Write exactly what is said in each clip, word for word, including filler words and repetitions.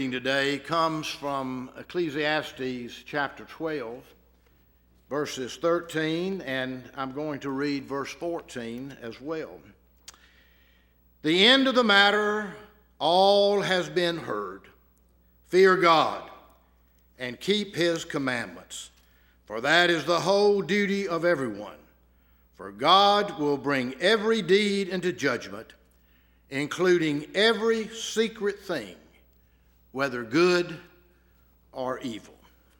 Today comes from Ecclesiastes chapter twelve, verses thirteen, and I'm going to read verse fourteen as well. The end of the matter, all has been heard. Fear God and keep his commandments, for that is the whole duty of everyone. For God will bring every deed into judgment, including every secret thing, whether good or evil.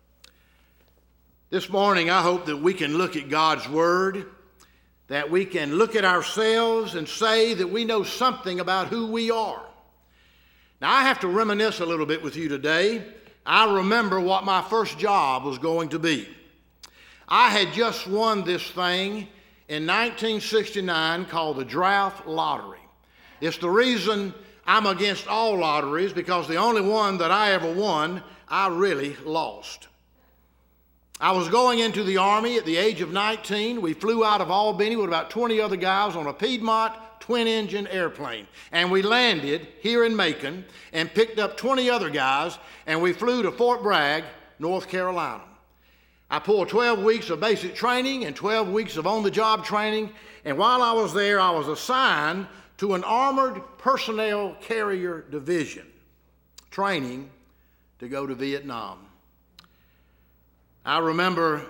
This morning, I hope that we can look at God's Word, that we can look at ourselves and say that we know something about who we are. Now, I have to reminisce a little bit with you today. I remember what my first job was going to be. I had just won this thing in nineteen sixty-nine called the Draft Lottery. It's the reason I'm against all lotteries, because the only one that I ever won, I really lost. I was going into the Army at the age of nineteen. We flew out of Albany with about twenty other guys on a Piedmont twin-engine airplane. And we landed here in Macon and picked up twenty other guys, and we flew to Fort Bragg, North Carolina. I pulled twelve weeks of basic training and twelve weeks of on-the-job training, and while I was there, I was assigned to an armored personnel carrier division, training to go to Vietnam. I remember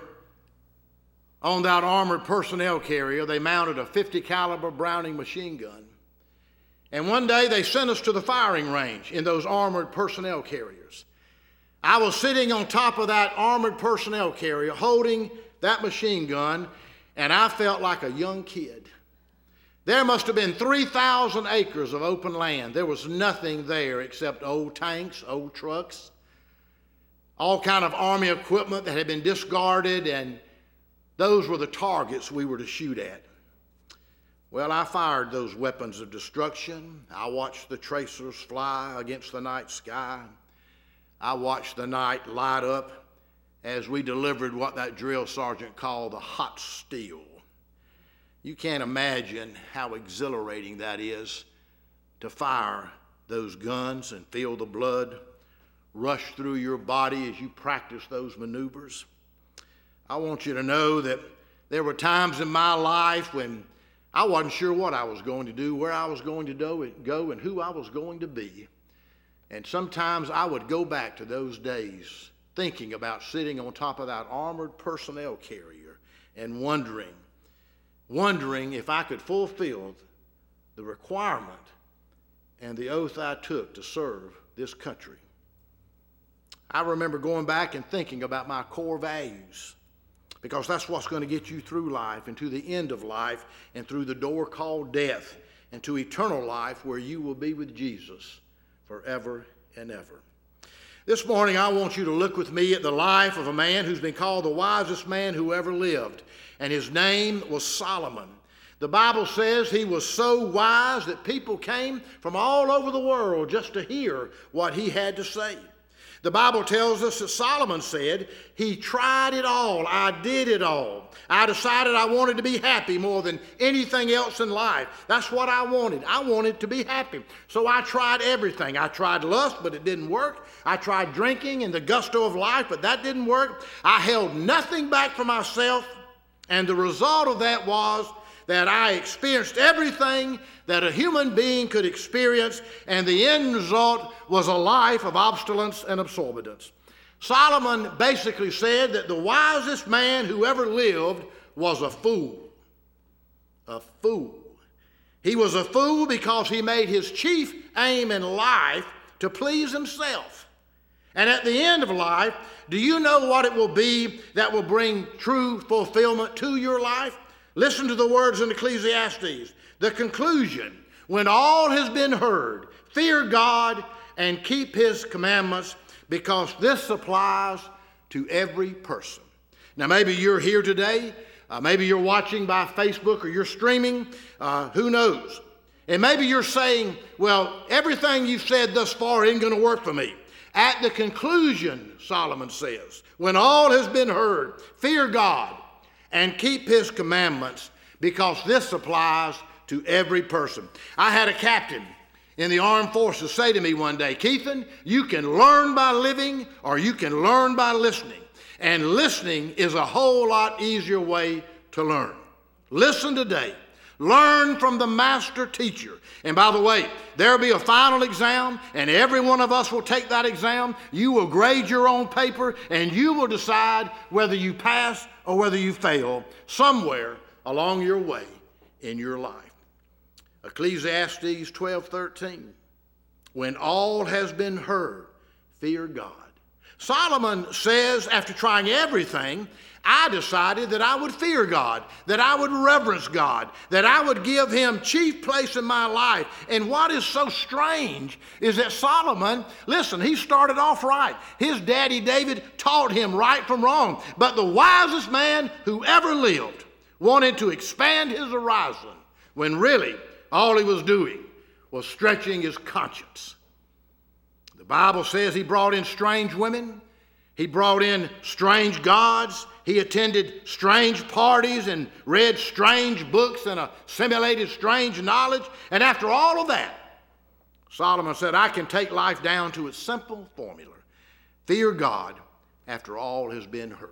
on that armored personnel carrier, they mounted a fifty caliber Browning machine gun. And one day they sent us to the firing range in those armored personnel carriers. I was sitting on top of that armored personnel carrier holding that machine gun, and I felt like a young kid. There must have been three thousand acres of open land. There was nothing there except old tanks, old trucks, all kind of Army equipment that had been discarded, and those were the targets we were to shoot at. Well, I fired those weapons of destruction. I watched the tracers fly against the night sky. I watched the night light up as we delivered what that drill sergeant called the hot steel. You can't imagine how exhilarating that is to fire those guns and feel the blood rush through your body as you practice those maneuvers. I want you to know that there were times in my life when I wasn't sure what I was going to do, where I was going to go, and who I was going to be. And sometimes I would go back to those days thinking about sitting on top of that armored personnel carrier and wondering, wondering if I could fulfill the requirement and the oath I took to serve this country. I remember going back and thinking about my core values, because that's what's going to get you through life and to the end of life and through the door called death and to eternal life where you will be with Jesus forever and ever. This morning, I want you to look with me at the life of a man who's been called the wisest man who ever lived, and his name was Solomon. The Bible says he was so wise that people came from all over the world just to hear what he had to say. The Bible tells us that Solomon said, he tried it all, I did it all. I decided I wanted to be happy more than anything else in life. That's what I wanted. I wanted to be happy. So I tried everything. I tried lust, but it didn't work. I tried drinking and the gusto of life, but that didn't work. I held nothing back for myself, and the result of that was that I experienced everything that a human being could experience, and the end result was a life of obstinance and absorbance. Solomon basically said that the wisest man who ever lived was a fool. A fool. He was a fool because he made his chief aim in life to please himself. And at the end of life, do you know what it will be that will bring true fulfillment to your life? Listen to the words in Ecclesiastes. The conclusion, when all has been heard, fear God and keep his commandments, because this applies to every person. Now, maybe you're here today. Uh, maybe you're watching by Facebook or you're streaming. Uh, who knows? And maybe you're saying, well, everything you've said thus far isn't going to work for me. At the conclusion, Solomon says, when all has been heard, fear God and keep his commandments, because this applies to every person. I had a captain in the armed forces say to me one day, Keithan, you can learn by living or you can learn by listening. And listening is a whole lot easier way to learn. Listen today. Learn from the master teacher. And by the way, there will be a final exam, and every one of us will take that exam. You will grade your own paper, and you will decide whether you pass or whether you fail somewhere along your way in your life. Ecclesiastes twelve thirteen. When all has been heard, fear God. Solomon says, after trying everything, I decided that I would fear God, that I would reverence God, that I would give him chief place in my life. And what is so strange is that Solomon, listen, he started off right. His daddy David taught him right from wrong. But the wisest man who ever lived wanted to expand his horizon when really all he was doing was stretching his conscience. The Bible says he brought in strange women. He brought in strange gods. He attended strange parties and read strange books and assimilated strange knowledge. And after all of that, Solomon said, I can take life down to its simple formula. Fear God after all has been heard.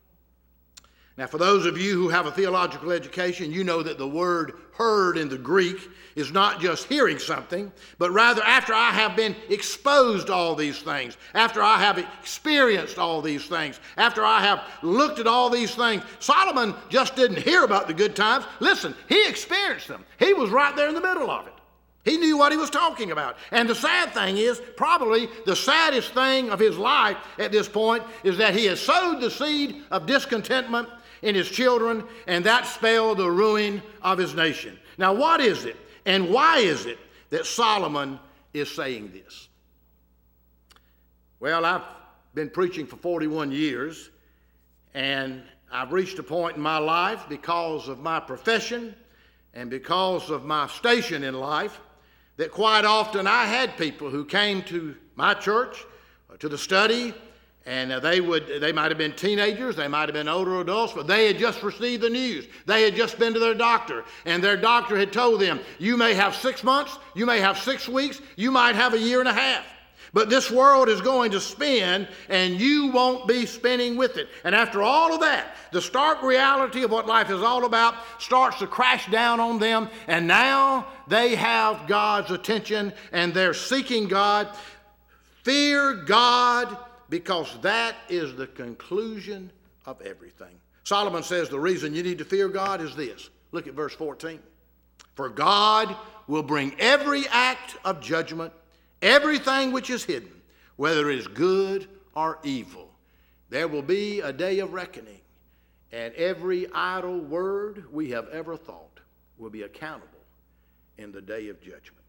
Now, for those of you who have a theological education, you know that the word heard in the Greek is not just hearing something, but rather after I have been exposed to all these things, after I have experienced all these things, after I have looked at all these things. Solomon just didn't hear about the good times. Listen, he experienced them. He was right there in the middle of it. He knew what he was talking about. And the sad thing is, probably the saddest thing of his life at this point is that he has sowed the seed of discontentment in his children, and that spelled the ruin of his nation. Now, what is it and why is it that Solomon is saying this? Well, I've been preaching for forty-one years, and I've reached a point in my life because of my profession and because of my station in life that quite often I had people who came to my church, to the study, and uh, they would, they might have been teenagers, they might have been older adults, but they had just received the news. They had just been to their doctor, and their doctor had told them, you may have six months, you may have six weeks, you might have a year and a half. But this world is going to spin, and you won't be spinning with it. And after all of that, the stark reality of what life is all about starts to crash down on them, and now they have God's attention, and they're seeking God. Fear God, because that is the conclusion of everything. Solomon says the reason you need to fear God is this. Look at verse fourteen. For God will bring every act of judgment, everything which is hidden, whether it is good or evil. There will be a day of reckoning, and every idle word we have ever thought will be accountable in the day of judgment.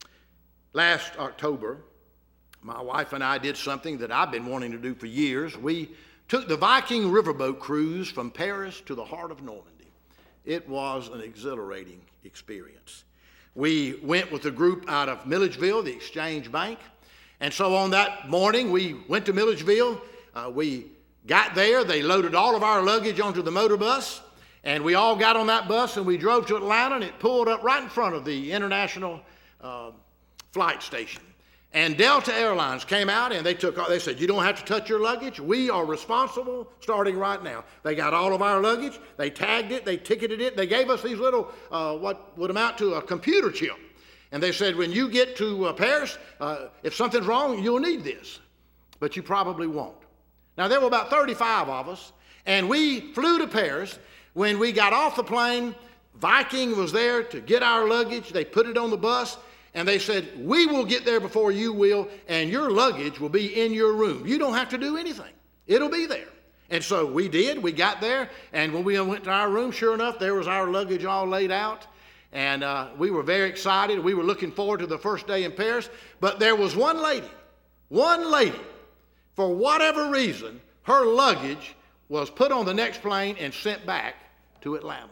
Last October, my wife and I did something that I've been wanting to do for years. We took the Viking riverboat cruise from Paris to the heart of Normandy. It was an exhilarating experience. We went with a group out of Milledgeville, the Exchange Bank. And so on that morning, we went to Milledgeville. Uh, we got there. They loaded all of our luggage onto the motor bus. And we all got on that bus and we drove to Atlanta, and it pulled up right in front of the international uh, flight station. And Delta Airlines came out and they took, they said, you don't have to touch your luggage. We are responsible starting right now. They got all of our luggage. They tagged it. They ticketed it. They gave us these little, uh, what would amount to a computer chip. And they said, when you get to uh, Paris, uh, if something's wrong, you'll need this. But you probably won't. Now, there were about thirty-five of us, and we flew to Paris. When we got off the plane, Viking was there to get our luggage. They put it on the bus. And they said, we will get there before you will, and your luggage will be in your room. You don't have to do anything. It'll be there. And so we did. We got there, and when we went to our room, sure enough, there was our luggage all laid out. And uh, we were very excited. We were looking forward to the first day in Paris. But there was one lady, one lady, for whatever reason, her luggage was put on the next plane and sent back to Atlanta.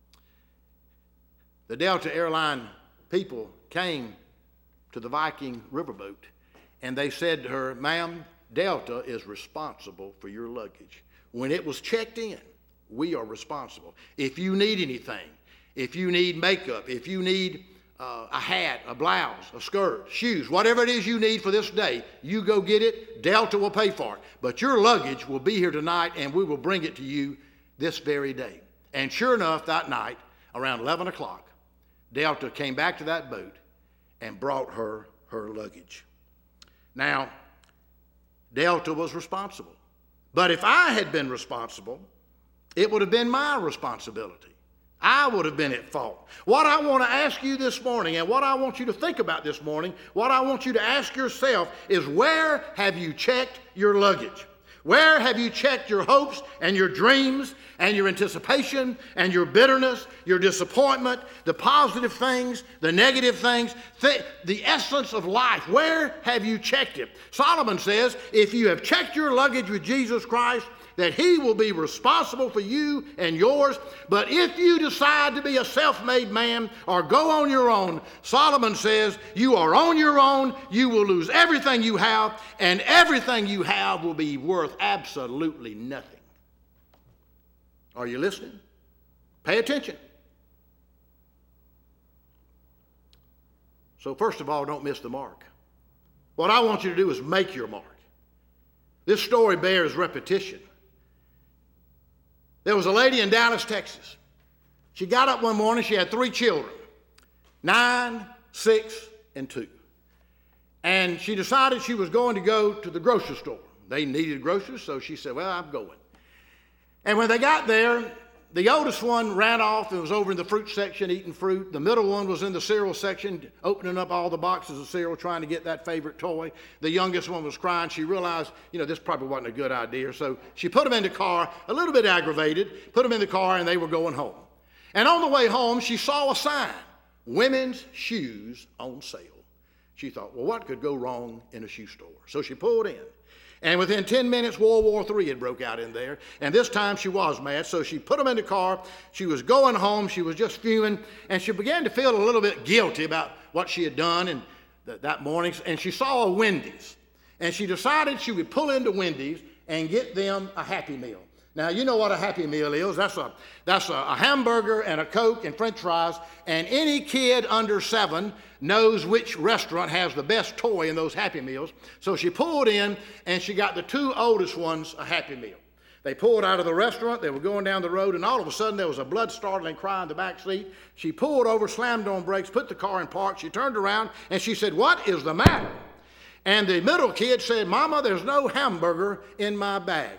The Delta Airline people came to the Viking riverboat, and they said to her, ma'am, Delta is responsible for your luggage. When it was checked in, we are responsible. If you need anything, if you need makeup, if you need uh, a hat, a blouse, a skirt, shoes, whatever it is you need for this day, you go get it. Delta will pay for it. But your luggage will be here tonight, and we will bring it to you this very day. And sure enough, that night, around eleven o'clock, Delta came back to that boat and brought her her luggage. Now, Delta was responsible. But if I had been responsible, it would have been my responsibility. I would have been at fault. What I want to ask you this morning, and what I want you to think about this morning, what I want you to ask yourself is, where have you checked your luggage? Where have you checked your hopes and your dreams and your anticipation and your bitterness, your disappointment, the positive things, the negative things, th- the essence of life? Where have you checked it? Solomon says, if you have checked your luggage with Jesus Christ, that he will be responsible for you and yours. But if you decide to be a self-made man or go on your own, Solomon says you are on your own, you will lose everything you have, and everything you have will be worth absolutely nothing. Are you listening? Pay attention. So first of all, don't miss the mark. What I want you to do is make your mark. This story bears repetition. There was a lady in Dallas, Texas. She got up one morning, she had three children, nine, six, and two. And she decided she was going to go to the grocery store. They needed groceries, so she said, well, I'm going. And when they got there, the oldest one ran off and was over in the fruit section eating fruit. The middle one was in the cereal section, opening up all the boxes of cereal, trying to get that favorite toy. The youngest one was crying. She realized, you know, this probably wasn't a good idea. So she put them in the car, a little bit aggravated, put them in the car, and they were going home. And on the way home, she saw a sign, women's shoes on sale. She thought, well, what could go wrong in a shoe store? So she pulled in. And within ten minutes, World War Three had broke out in there. And this time she was mad, so she put them in the car. She was going home. She was just fuming. And she began to feel a little bit guilty about what she had done and th- that morning. And she saw a Wendy's. And she decided she would pull into Wendy's and get them a Happy Meal. Now, you know what a Happy Meal is. That's a, that's a, a hamburger and a Coke and French fries. And any kid under seven knows which restaurant has the best toy in those Happy Meals. So she pulled in, and she got the two oldest ones a Happy Meal. They pulled out of the restaurant. They were going down the road, and all of a sudden there was a blood-startling cry in the back seat. She pulled over, slammed on brakes, put the car in park. She turned around, and she said, what is the matter? And the middle kid said, Mama, there's no hamburger in my bag.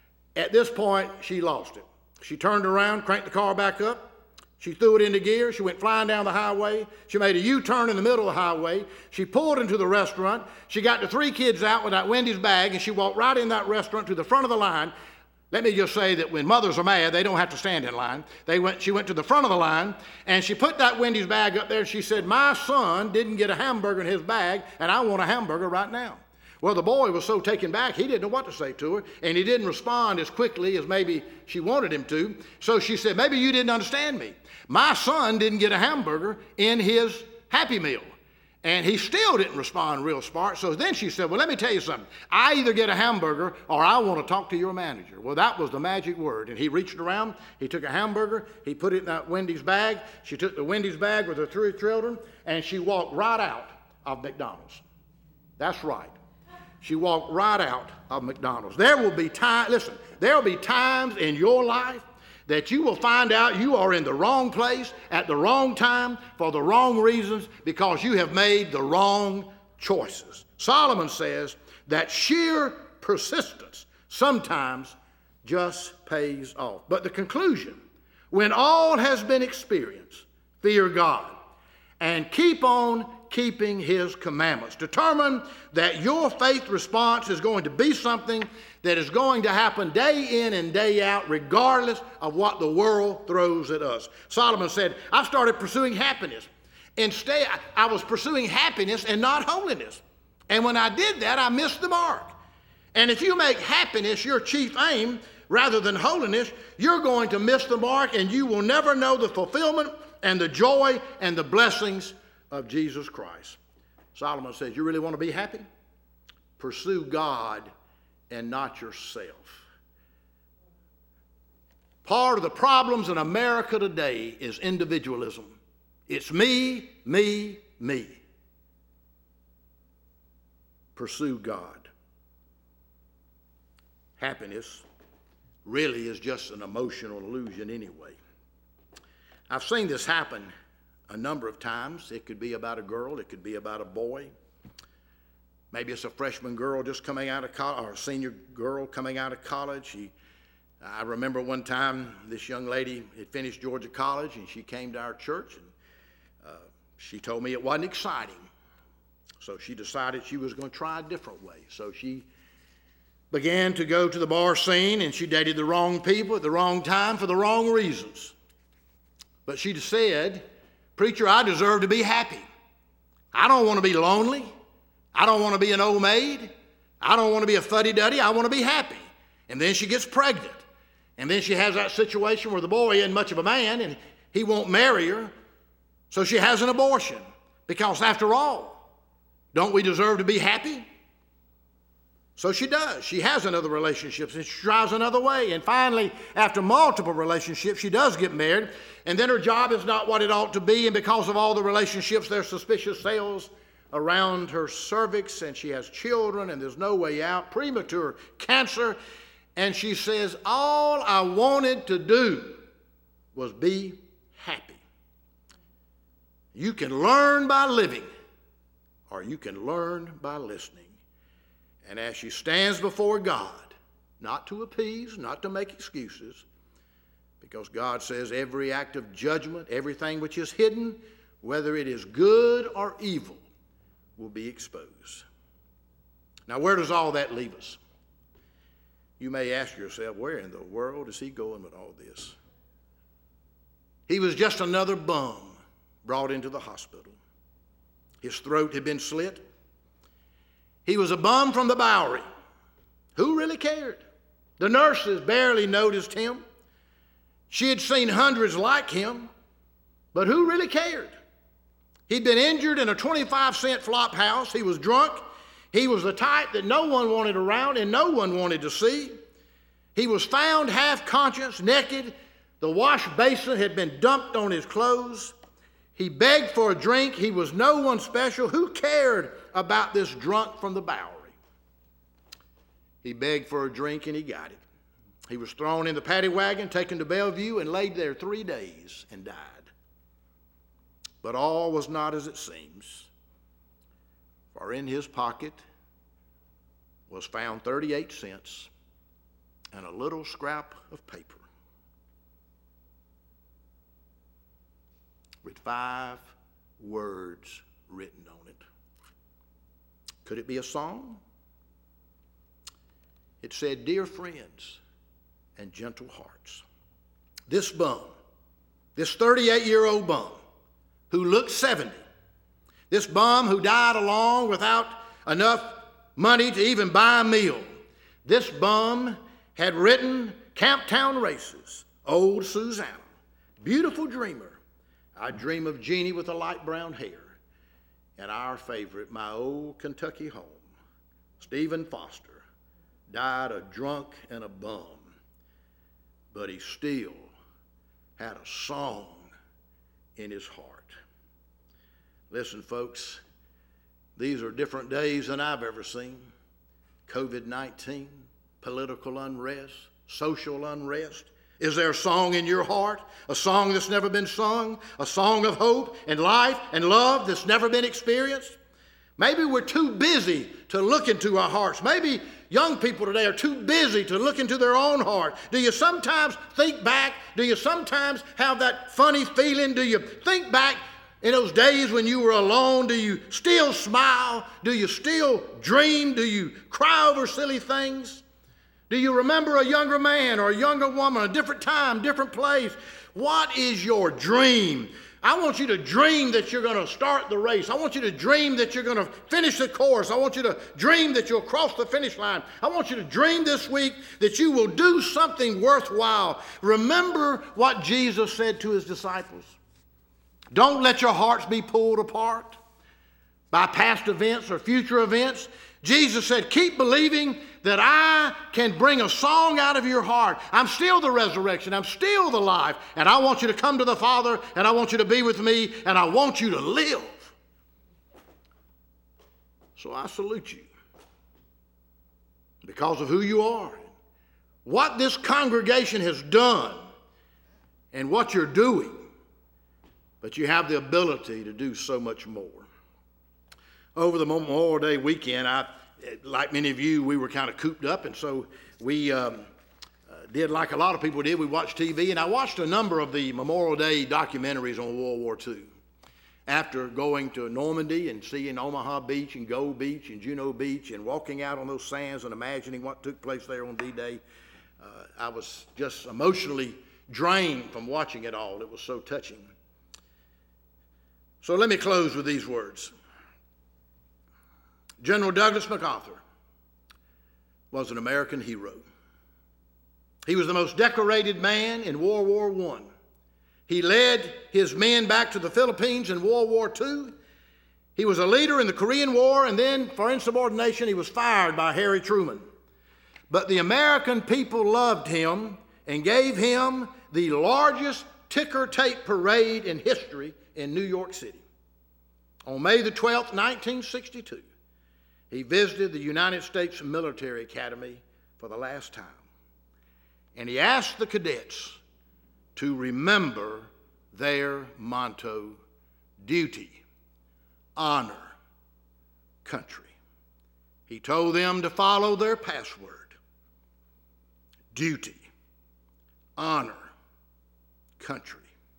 At this point, she lost it. She turned around, cranked the car back up. She threw it into gear. She went flying down the highway. She made a U-turn in the middle of the highway. She pulled into the restaurant. She got the three kids out with that Wendy's bag, and she walked right in that restaurant to the front of the line. Let me just say that when mothers are mad, they don't have to stand in line. They went, she went to the front of the line, and she put that Wendy's bag up there, and she said, my son didn't get a hamburger in his bag, and I want a hamburger right now. Well, the boy was so taken back, he didn't know what to say to her, and he didn't respond as quickly as maybe she wanted him to. So she said, maybe you didn't understand me. My son didn't get a hamburger in his Happy Meal. And he still didn't respond real smart. So then she said, well, let me tell you something. I either get a hamburger or I want to talk to your manager. Well, that was the magic word. And he reached around, he took a hamburger, he put it in that Wendy's bag. She took the Wendy's bag with her three children, and she walked right out of McDonald's. That's right. She walked right out of McDonald's. There will be time, listen, there will be times in your life that you will find out you are in the wrong place at the wrong time for the wrong reasons because you have made the wrong choices. Solomon says that sheer persistence sometimes just pays off. But the conclusion, when all has been experienced, fear God and keep on keeping his commandments. Determine that your faith response is going to be something that is going to happen day in and day out, regardless of what the world throws at us. Solomon said, I started pursuing happiness. Instead, I was pursuing happiness and not holiness. And when I did that, I missed the mark. And if you make happiness your chief aim rather than holiness, you're going to miss the mark, and you will never know the fulfillment and the joy and the blessings of Jesus Christ. Solomon says, you really want to be happy? Pursue God and not yourself. Part of the problems in America today is individualism. It's me, me, me. Pursue God. Happiness really is just an emotional illusion anyway. I've seen this happen a number of times. It could be about a girl. It could be about a boy. Maybe it's a freshman girl just coming out of college, or a senior girl coming out of college. She, I remember one time this young lady had finished Georgia College, and she came to our church, and uh, she told me it wasn't exciting. So she decided she was going to try a different way. So she began to go to the bar scene, and she dated the wrong people at the wrong time for the wrong reasons. But she said, "Preacher, I deserve to be happy. I don't want to be lonely. I don't want to be an old maid. I don't want to be a fuddy-duddy. I want to be happy." And then she gets pregnant. And then she has that situation where the boy isn't much of a man, and he won't marry her. So she has an abortion. Because after all, don't we deserve to be happy? So she does. She has another relationship, and she tries another way. And finally, after multiple relationships, she does get married. And then her job is not what it ought to be. And because of all the relationships, there's suspicious cells around her cervix, and she has children, and there's no way out, premature cancer. And she says, all I wanted to do was be happy. You can learn by living, or you can learn by listening. And as she stands before God, not to appease, not to make excuses, because God says every act of judgment, everything which is hidden, whether it is good or evil, will be exposed. Now, where does all that leave us? You may ask yourself, where in the world is he going with all this? He was just another bum brought into the hospital. His throat had been slit. He was a bum from the Bowery. Who really cared? The nurses barely noticed him. She had seen hundreds like him, but who really cared? He'd been injured in a twenty-five cent flop house. He was drunk. He was the type that no one wanted around and no one wanted to see. He was found half conscious, naked. The wash basin had been dumped on his clothes. He begged for a drink. He was no one special. Who cared about this drunk from the Bowery? He begged for a drink and he got it. He was thrown in the paddy wagon, taken to Bellevue, and laid there three days and died. But all was not as it seems, for in his pocket was found thirty-eight cents and a little scrap of paper with five words written on it. Could it be a song? It said, "Dear friends and gentle hearts, this bum, this thirty-eight-year-old bum who looked seventy, this bum who died alone without enough money to even buy a meal, this bum had written Camptown Races, Old Susanna, Beautiful Dreamer, I Dream of Jeannie with the light brown hair, and our favorite, My Old Kentucky Home, Stephen Foster, died a drunk and a bum, but he still had a song in his heart." Listen, folks, these are different days than I've ever seen. covid nineteen, political unrest, social unrest. Is there a song in your heart? A song that's never been sung? A song of hope and life and love that's never been experienced? Maybe we're too busy to look into our hearts. Maybe young people today are too busy to look into their own heart. Do you sometimes think back? Do you sometimes have that funny feeling? Do you think back in those days when you were alone? Do you still smile? Do you still dream? Do you cry over silly things? Do you remember a younger man or a younger woman, a different time, different place? What is your dream? I want you to dream that you're going to start the race. I want you to dream that you're going to finish the course. I want you to dream that you'll cross the finish line. I want you to dream this week that you will do something worthwhile. Remember what Jesus said to his disciples. Don't let your hearts be pulled apart by past events or future events. Jesus said, keep believing that I can bring a song out of your heart. I'm still the resurrection. I'm still the life. And I want you to come to the Father, and I want you to be with me, and I want you to live. So I salute you because of who you are, what this congregation has done, and what you're doing. But you have the ability to do so much more. Over the Memorial Day weekend, I, like many of you, we were kind of cooped up, and so we um, uh, did like a lot of people did. We watched T V, and I watched a number of the Memorial Day documentaries on World War Two. After going to Normandy and seeing Omaha Beach and Gold Beach and Juno Beach and walking out on those sands and imagining what took place there on D-Day, uh, I was just emotionally drained from watching it all. It was so touching. So let me close with these words. General Douglas MacArthur was an American hero. He was the most decorated man in World War One. He led his men back to the Philippines in World War Two. He was a leader in the Korean War, and then for insubordination, he was fired by Harry Truman. But the American people loved him and gave him the largest ticker tape parade in history in New York City. On May the twelfth, nineteen sixty-two, he visited the United States Military Academy for the last time. And he asked the cadets to remember their motto, duty, honor, country. He told them to follow their password, duty, honor, country.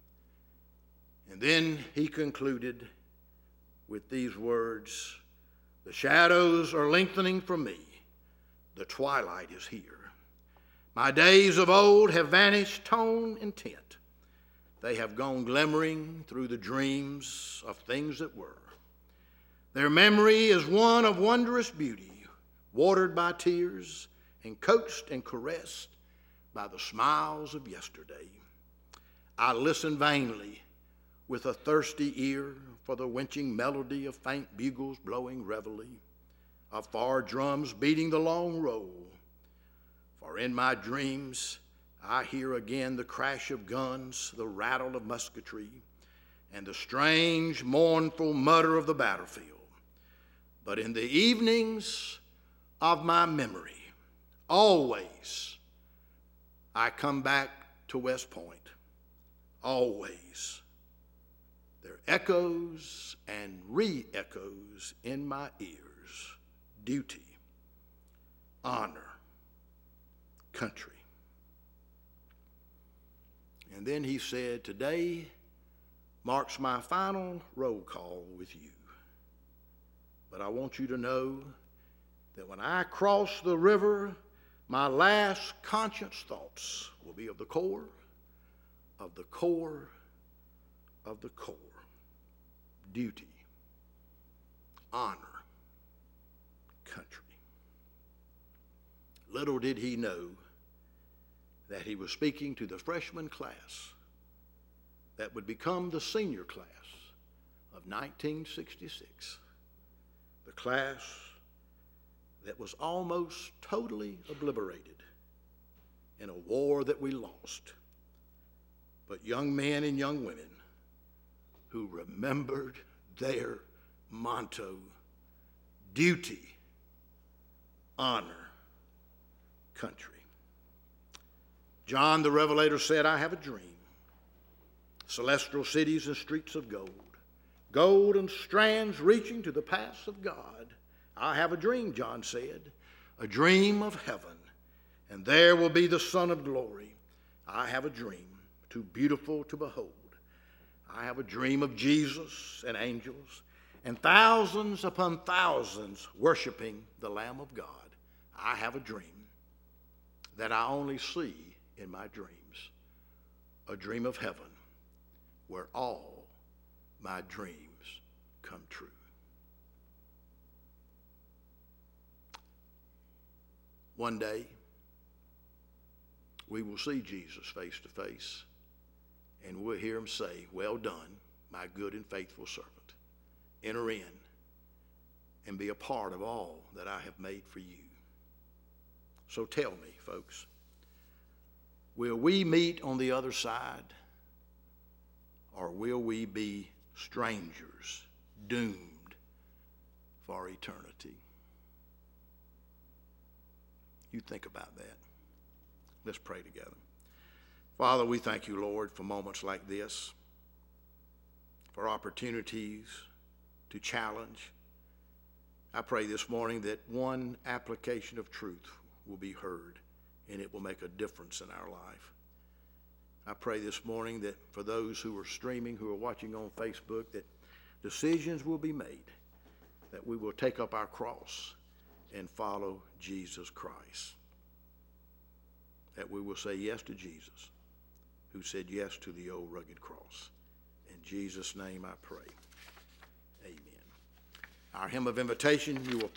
And then he concluded with these words, the shadows are lengthening for me. The twilight is here. My days of old have vanished tone and tint. They have gone glimmering through the dreams of things that were. Their memory is one of wondrous beauty, watered by tears and coaxed and caressed by the smiles of yesterday. I listen vainly with a thirsty ear for the winching melody of faint bugles blowing reveille, of far drums beating the long roll. For in my dreams I hear again the crash of guns, the rattle of musketry, and the strange, mournful mutter of the battlefield. But in the evenings of my memory, always I come back to West Point. Always. There echoes and re-echoes in my ears. Duty, honor, country. And then he said, today marks my final roll call with you. But I want you to know that when I cross the river, my last conscious thoughts will be of the core, of the core, of the core. Duty, honor, country. Little did he know that he was speaking to the freshman class that would become the senior class of nineteen sixty-six, the class that was almost totally obliterated in a war that we lost, but young men and young women who remembered their motto, duty, honor, country. John the Revelator said, I have a dream, celestial cities and streets of gold, golden strands reaching to the paths of God. I have a dream, John said, a dream of heaven, and there will be the Son of glory. I have a dream, too beautiful to behold. I have a dream of Jesus and angels and thousands upon thousands worshiping the Lamb of God. I have a dream that I only see in my dreams, a dream of heaven where all my dreams come true. One day, we will see Jesus face to face, and we'll hear him say, well done, my good and faithful servant. Enter in and be a part of all that I have made for you. So tell me, folks, will we meet on the other side, or will we be strangers doomed for eternity? You think about that. Let's pray together. Father, we thank you, Lord, for moments like this, for opportunities to challenge. I pray this morning that one application of truth will be heard, and it will make a difference in our life. I pray this morning that for those who are streaming, who are watching on Facebook, that decisions will be made, that we will take up our cross and follow Jesus Christ, that we will say yes to Jesus, who said yes to the old rugged cross. In Jesus' name I pray. Amen. Our hymn of invitation, you will